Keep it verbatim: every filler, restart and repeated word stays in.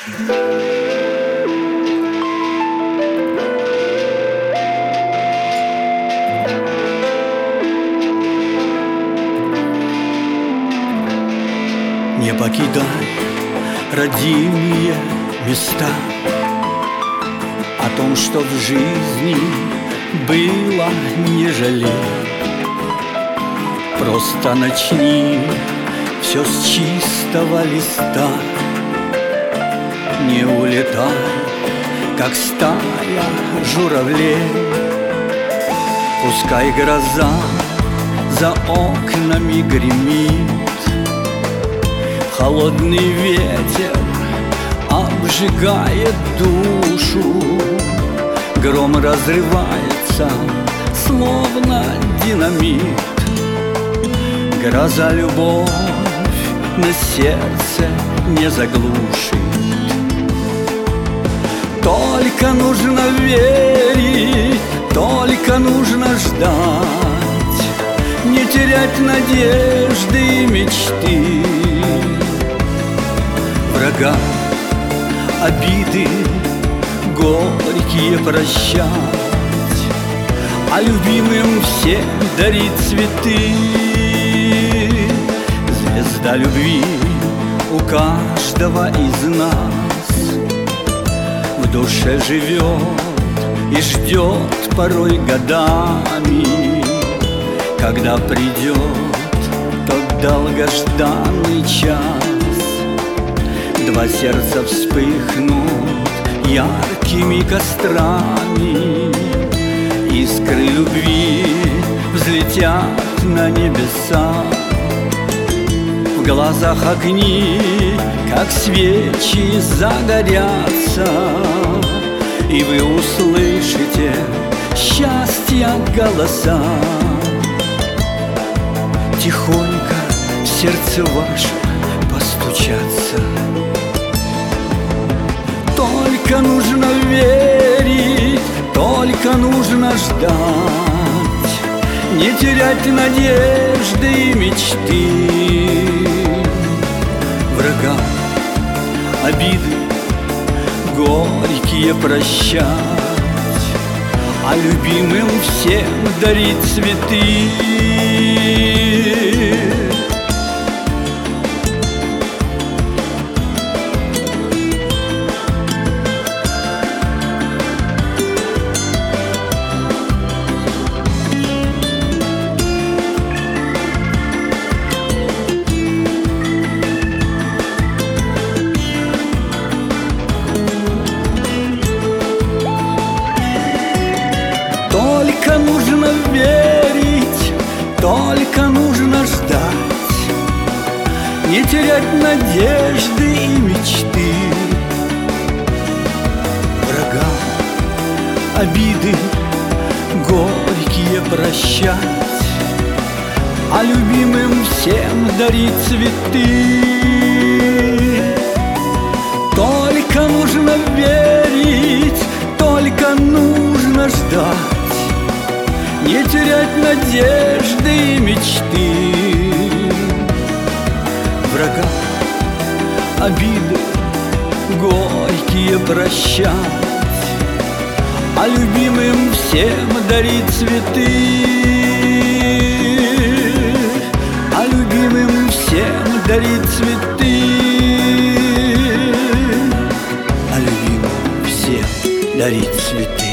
Не покидай родимые места. О том, что в жизни было, не жалей. Просто начни все с чистого листа. Не улетай, как стая журавлей. Пускай гроза за окнами гремит, холодный ветер обжигает душу. Гром разрывается, словно динамит. Гроза любовь на сердце не заглушит. Только нужно верить, только нужно ждать, не терять надежды и мечты. Врага, обиды горькие прощать, а любимым всем дарить цветы. Звезда любви у каждого из нас в душе живет и ждет порой годами, когда придет тот долгожданный час. Два сердца вспыхнут яркими кострами, искры любви взлетят на небеса. В глазах огни, как свечи, загорятся, и вы услышите счастья голоса. Тихонько в сердце ваше постучаться. Только нужно верить, только нужно ждать, не терять надежды и мечты. Врагам обиды горькие прощать, а любимым всем дарить цветы. Только нужно верить, только нужно ждать, не терять надежды и мечты. Врагам обиды горькие прощать, а любимым всем дарить цветы. Только нужно верить, только нужно ждать, не терять надежды и мечты. Врага обиды горькие прощать, а любимым всем дарить цветы. А любимым всем дарить цветы. А любимым всем дарить цветы.